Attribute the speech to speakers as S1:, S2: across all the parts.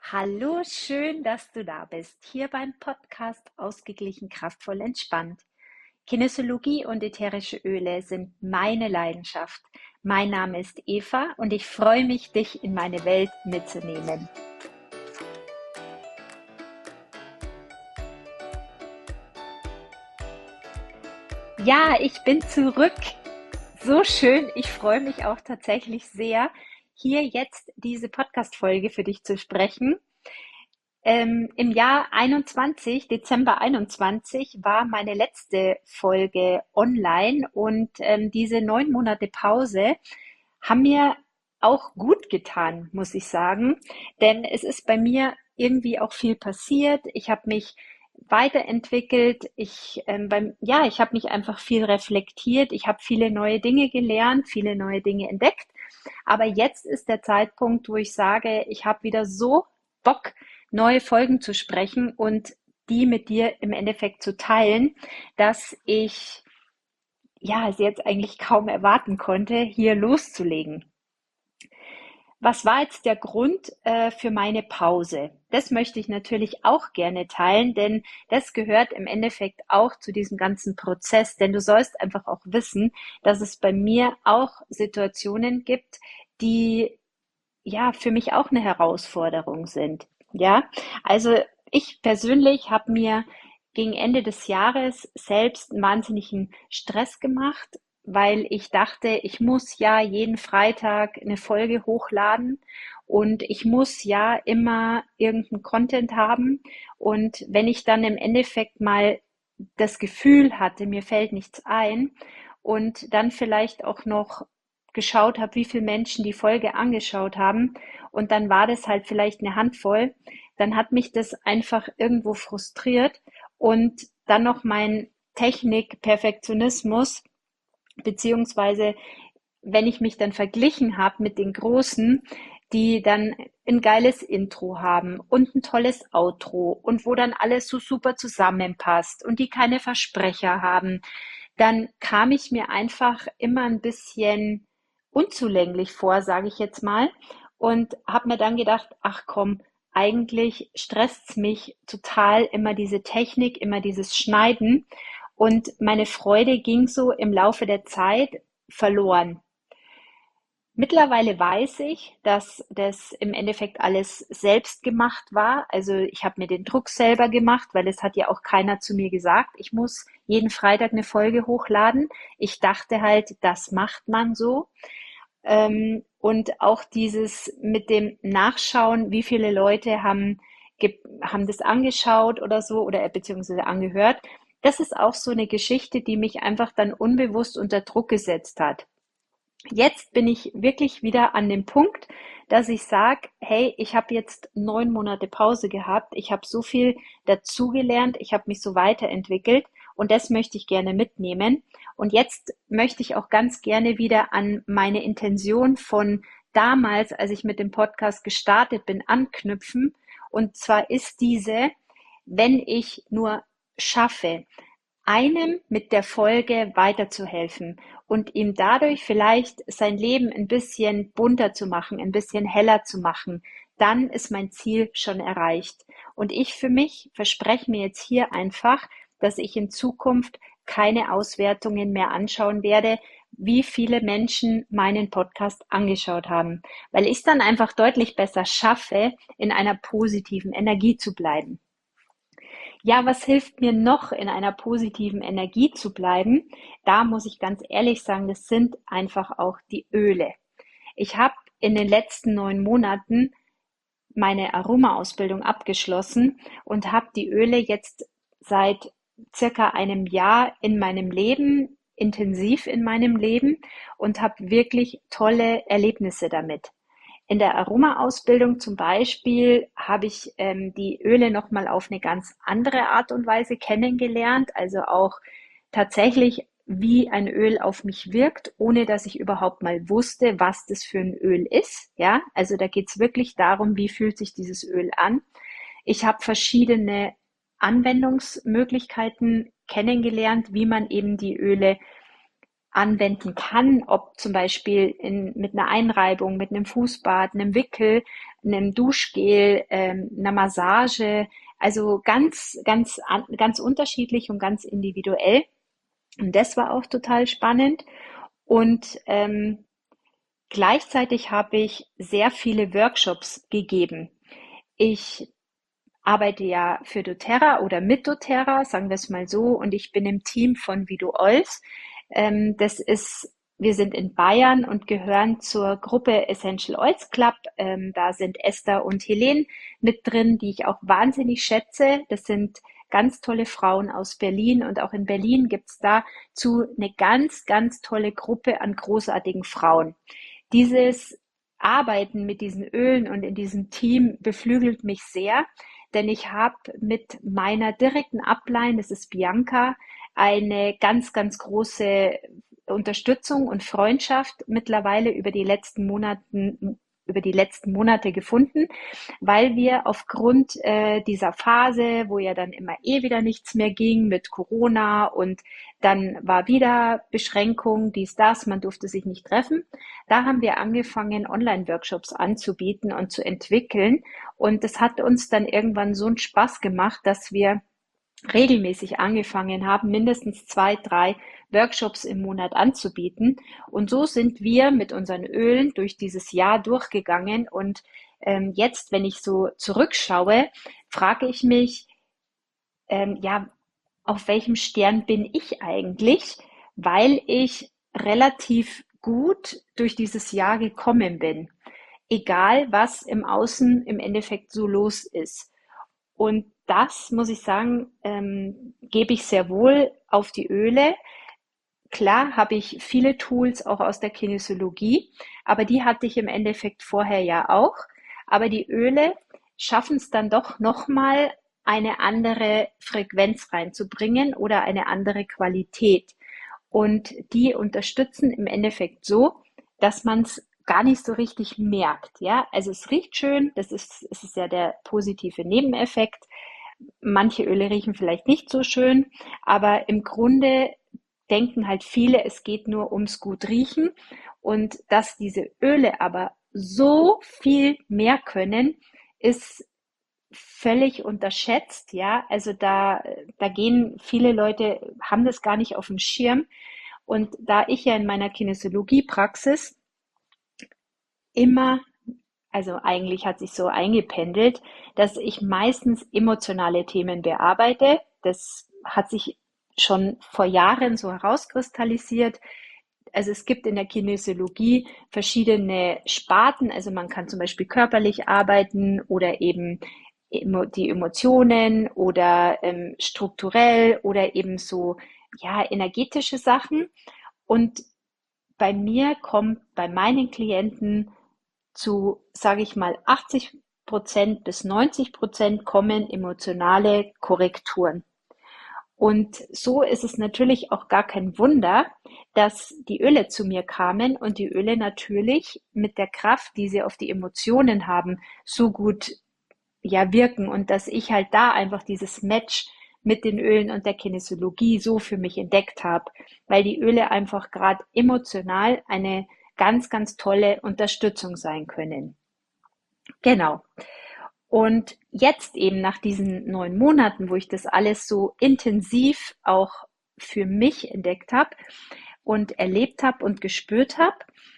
S1: Hallo, schön, dass du da bist, hier beim Podcast Ausgeglichen, kraftvoll, entspannt. Kinesiologie und ätherische Öle sind meine Leidenschaft. Mein Name ist Eva und ich freue mich, dich in meine Welt mitzunehmen. Ja, ich bin zurück. So schön. Ich freue mich auch tatsächlich sehr, hier jetzt diese Podcast-Folge für dich zu sprechen. Im Jahr 21, Dezember 21, war meine letzte Folge online und diese 9 Monate Pause haben mir auch gut getan, muss ich sagen, denn es ist bei mir irgendwie auch viel passiert. Ich habe mich weiterentwickelt. Ich habe mich einfach viel reflektiert. Ich habe viele neue Dinge gelernt, viele neue Dinge entdeckt. Aber jetzt ist der Zeitpunkt, wo ich sage, ich habe wieder so Bock, neue Folgen zu sprechen und die mit dir im Endeffekt zu teilen, dass ich es jetzt eigentlich kaum erwarten konnte, hier loszulegen. Was war jetzt der Grund für meine Pause? Das möchte ich natürlich auch gerne teilen, denn das gehört im Endeffekt auch zu diesem ganzen Prozess. Denn du sollst einfach auch wissen, dass es bei mir auch Situationen gibt, die ja für mich auch eine Herausforderung sind. Ja, also ich persönlich habe mir gegen Ende des Jahres selbst einen wahnsinnigen Stress gemacht, weil ich dachte, ich muss ja jeden Freitag eine Folge hochladen und ich muss ja immer irgendeinen Content haben. Und wenn ich dann im Endeffekt mal das Gefühl hatte, mir fällt nichts ein und dann vielleicht auch noch geschaut habe, wie viele Menschen die Folge angeschaut haben und dann war das halt vielleicht eine Handvoll, dann hat mich das einfach irgendwo frustriert und dann noch mein Technik-Perfektionismus, beziehungsweise wenn ich mich dann verglichen habe mit den Großen, die dann ein geiles Intro haben und ein tolles Outro und wo dann alles so super zusammenpasst und die keine Versprecher haben, dann kam ich mir einfach immer ein bisschen unzulänglich vor, sage ich jetzt mal, und habe mir dann gedacht, ach komm, eigentlich stresst's mich total immer diese Technik, immer dieses Schneiden und meine Freude ging so im Laufe der Zeit verloren. Mittlerweile weiß ich, dass das im Endeffekt alles selbst gemacht war. Also ich habe mir den Druck selber gemacht, weil es hat ja auch keiner zu mir gesagt, ich muss jeden Freitag eine Folge hochladen. Ich dachte halt, das macht man so. Und auch dieses mit dem Nachschauen, wie viele Leute haben das angeschaut oder so oder beziehungsweise angehört. Das ist auch so eine Geschichte, die mich einfach dann unbewusst unter Druck gesetzt hat. Jetzt bin ich wirklich wieder an dem Punkt, dass ich sage, hey, ich habe jetzt 9 Monate Pause gehabt, ich habe so viel dazugelernt, ich habe mich so weiterentwickelt und das möchte ich gerne mitnehmen. Und jetzt möchte ich auch ganz gerne wieder an meine Intention von damals, als ich mit dem Podcast gestartet bin, anknüpfen. Und zwar ist diese, wenn ich nur schaffe, einem mit der Folge weiterzuhelfen und ihm dadurch vielleicht sein Leben ein bisschen bunter zu machen, ein bisschen heller zu machen, dann ist mein Ziel schon erreicht. Und ich für mich verspreche mir jetzt hier einfach, dass ich in Zukunft keine Auswertungen mehr anschauen werde, wie viele Menschen meinen Podcast angeschaut haben, weil ich es dann einfach deutlich besser schaffe, in einer positiven Energie zu bleiben. Ja, was hilft mir noch, in einer positiven Energie zu bleiben? Da muss ich ganz ehrlich sagen, das sind einfach auch die Öle. Ich habe in den letzten 9 Monaten meine Aroma-Ausbildung abgeschlossen und habe die Öle jetzt seit circa einem Jahr in meinem Leben, intensiv in meinem Leben und habe wirklich tolle Erlebnisse damit. In der Aroma-Ausbildung zum Beispiel habe ich die Öle nochmal auf eine ganz andere Art und Weise kennengelernt, also auch tatsächlich, wie ein Öl auf mich wirkt, ohne dass ich überhaupt mal wusste, was das für ein Öl ist. Ja, also da geht es wirklich darum, wie fühlt sich dieses Öl an. Ich habe verschiedene Anwendungsmöglichkeiten kennengelernt, wie man eben die Öle anwenden kann, ob zum Beispiel mit einer Einreibung, mit einem Fußbad, einem Wickel, einem Duschgel, einer Massage, also ganz unterschiedlich und ganz individuell. Und das war auch total spannend. Und gleichzeitig habe ich sehr viele Workshops gegeben. Ich arbeite ja für doTERRA oder mit doTERRA, sagen wir es mal so, und ich bin im Team von Vido Oils. Wir sind in Bayern und gehören zur Gruppe Essential Oils Club. Da sind Esther und Helene mit drin, die ich auch wahnsinnig schätze. Das sind ganz tolle Frauen aus Berlin, und auch in Berlin gibt es dazu eine ganz tolle Gruppe an großartigen Frauen. Dieses Arbeiten mit diesen Ölen und in diesem Team beflügelt mich sehr, denn ich habe mit meiner direkten Upline, das ist Bianca, eine ganz große Unterstützung und Freundschaft mittlerweile über die letzten Monate gefunden, weil wir aufgrund dieser Phase, wo ja dann immer wieder nichts mehr ging mit Corona, und dann war wieder Beschränkung, dies, das, man durfte sich nicht treffen. Da haben wir angefangen, Online-Workshops anzubieten und zu entwickeln. Und das hat uns dann irgendwann so einen Spaß gemacht, dass wir regelmäßig angefangen haben, mindestens 2, 3 Workshops im Monat anzubieten. Und so sind wir mit unseren Ölen durch dieses Jahr durchgegangen. Und jetzt, wenn ich so zurückschaue, frage ich mich, ja, auf welchem Stern bin ich eigentlich, weil ich relativ gut durch dieses Jahr gekommen bin, egal was im Außen im Endeffekt so los ist. Und das, muss ich sagen, gebe ich sehr wohl auf die Öle. Klar habe ich viele Tools auch aus der Kinesiologie, aber die hatte ich im Endeffekt vorher ja auch. Aber die Öle schaffen es dann doch nochmal, eine andere Frequenz reinzubringen oder eine andere Qualität. Und die unterstützen im Endeffekt so, dass man es gar nicht so richtig merkt. Ja, also es riecht schön, es ist ja der positive Nebeneffekt. Manche Öle riechen vielleicht nicht so schön, aber im Grunde denken halt viele, es geht nur ums gut riechen, und dass diese Öle aber so viel mehr können, ist völlig unterschätzt, ja. Also da gehen viele Leute, haben das gar nicht auf dem Schirm. Und da ich ja in meiner Kinesiologiepraxis immer, also eigentlich hat sich so eingependelt, dass ich meistens emotionale Themen bearbeite. Das hat sich schon vor Jahren so herauskristallisiert. Also es gibt in der Kinesiologie verschiedene Sparten. Also man kann zum Beispiel körperlich arbeiten oder eben die Emotionen oder strukturell oder eben so, ja, energetische Sachen. Und bei mir kommt bei meinen Klienten zu, sage ich mal, 80% bis 90% kommen emotionale Korrekturen. Und so ist es natürlich auch gar kein Wunder, dass die Öle zu mir kamen und die Öle natürlich mit der Kraft, die sie auf die Emotionen haben, so gut, ja, wirken, und dass ich halt da einfach dieses Match mit den Ölen und der Kinesiologie so für mich entdeckt habe, weil die Öle einfach gerade emotional eine ganz tolle Unterstützung sein können. Genau. Und jetzt eben nach diesen 9 Monaten, wo ich das alles so intensiv auch für mich entdeckt habe und erlebt habe und gespürt habe,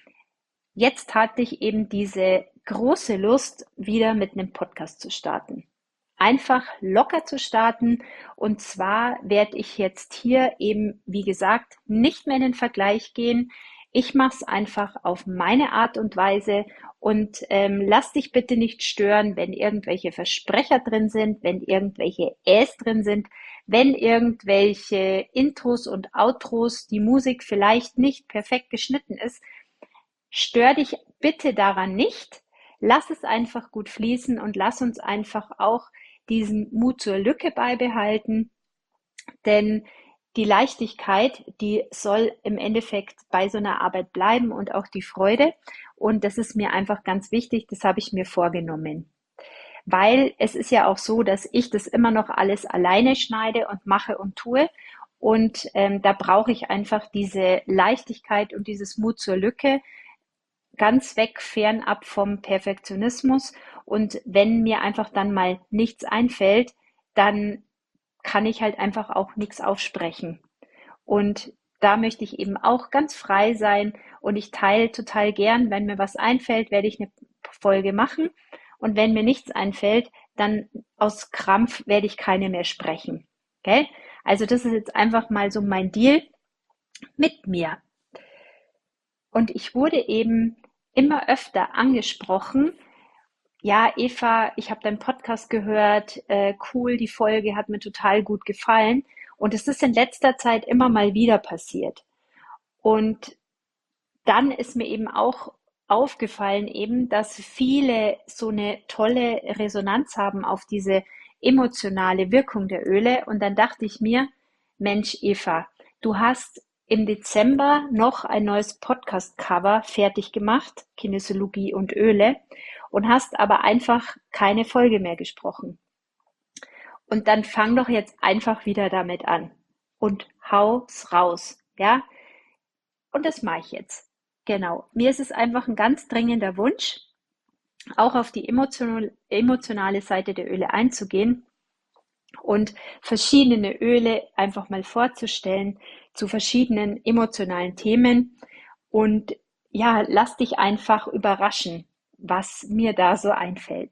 S1: jetzt hatte ich eben diese große Lust, wieder mit einem Podcast zu starten. Einfach locker zu starten. Und zwar werde ich jetzt hier eben, wie gesagt, nicht mehr in den Vergleich gehen. Ich mache es einfach auf meine Art und Weise, und lass dich bitte nicht stören, wenn irgendwelche Versprecher drin sind, wenn irgendwelche Äs drin sind, wenn irgendwelche Intros und Outros, die Musik vielleicht nicht perfekt geschnitten ist. Stör dich bitte daran nicht. Lass es einfach gut fließen und lass uns einfach auch diesen Mut zur Lücke beibehalten, denn die Leichtigkeit, die soll im Endeffekt bei so einer Arbeit bleiben, und auch die Freude. Und das ist mir einfach ganz wichtig, das habe ich mir vorgenommen. Weil es ist ja auch so, dass ich das immer noch alles alleine schneide und mache und tue. Und da brauche ich einfach diese Leichtigkeit und dieses Mut zur Lücke, ganz weg, fernab vom Perfektionismus. Und wenn mir einfach dann mal nichts einfällt, dann kann ich halt einfach auch nichts aufsprechen. Und da möchte ich eben auch ganz frei sein und ich teile total gern, wenn mir was einfällt, werde ich eine Folge machen. Und wenn mir nichts einfällt, dann aus Krampf werde ich keine mehr sprechen. Okay? Also das ist jetzt einfach mal so mein Deal mit mir. Und ich wurde eben immer öfter angesprochen, ja, Eva, ich habe deinen Podcast gehört, cool, die Folge hat mir total gut gefallen. Und es ist in letzter Zeit immer mal wieder passiert. Und dann ist mir eben auch aufgefallen, eben, dass viele so eine tolle Resonanz haben auf diese emotionale Wirkung der Öle. Und dann dachte ich mir, Mensch, Eva, du hast im Dezember noch ein neues Podcast-Cover fertig gemacht, Kinesiologie und Öle, und hast aber einfach keine Folge mehr gesprochen. Und dann fang doch jetzt einfach wieder damit an und hau's raus, ja? Und das mache ich jetzt. Genau. Mir ist es einfach ein ganz dringender Wunsch, auch auf die emotionale Seite der Öle einzugehen und verschiedene Öle einfach mal vorzustellen zu verschiedenen emotionalen Themen. Und ja, lass dich einfach überraschen, was mir da so einfällt.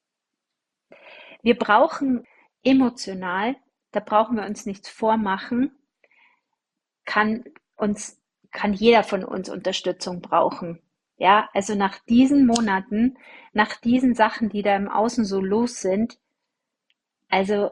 S1: Wir brauchen emotional, da brauchen wir uns nichts vormachen, kann uns, kann jeder von uns Unterstützung brauchen. Ja, also nach diesen Monaten, nach diesen Sachen, die da im Außen so los sind, also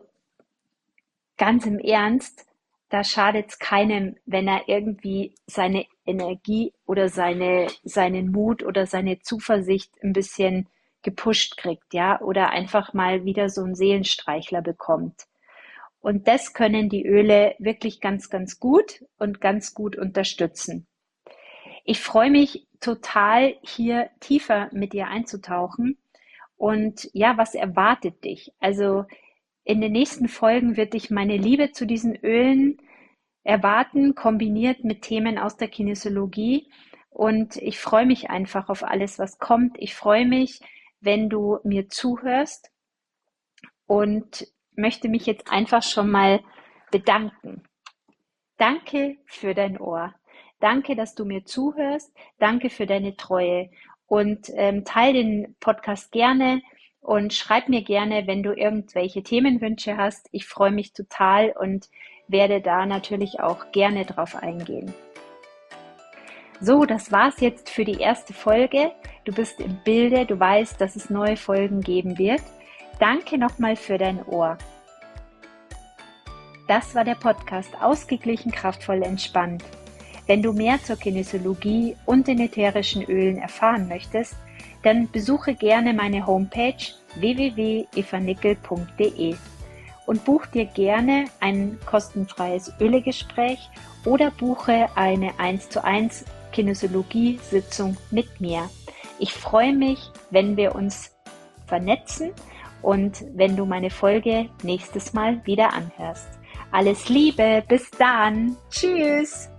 S1: ganz im Ernst, da schadet es keinem, wenn er irgendwie seine Energie oder seinen Mut oder seine Zuversicht ein bisschen gepusht kriegt, ja, oder einfach mal wieder so einen Seelenstreichler bekommt. Und das können die Öle wirklich ganz, ganz gut und ganz gut unterstützen. Ich freue mich total, hier tiefer mit dir einzutauchen. Und ja, was erwartet dich? Also in den nächsten Folgen wird dich meine Liebe zu diesen Ölen erwarten, kombiniert mit Themen aus der Kinesiologie. Und ich freue mich einfach auf alles, was kommt. Ich freue mich, wenn du mir zuhörst und möchte mich jetzt einfach schon mal bedanken. Danke für dein Ohr. Danke, dass du mir zuhörst. Danke für deine Treue. Und teile den Podcast gerne und schreib mir gerne, wenn du irgendwelche Themenwünsche hast. Ich freue mich total und werde da natürlich auch gerne drauf eingehen. So, das war's jetzt für die erste Folge. Du bist im Bilde, du weißt, dass es neue Folgen geben wird. Danke nochmal für dein Ohr. Das war der Podcast Ausgeglichen, kraftvoll, entspannt. Wenn du mehr zur Kinesiologie und den ätherischen Ölen erfahren möchtest, dann besuche gerne meine Homepage www.evanickel.de und buch dir gerne ein kostenfreies Ölegespräch oder buche eine 1:1 Kinesiologie-Sitzung mit mir. Ich freue mich, wenn wir uns vernetzen und wenn du meine Folge nächstes Mal wieder anhörst. Alles Liebe, bis dann. Tschüss.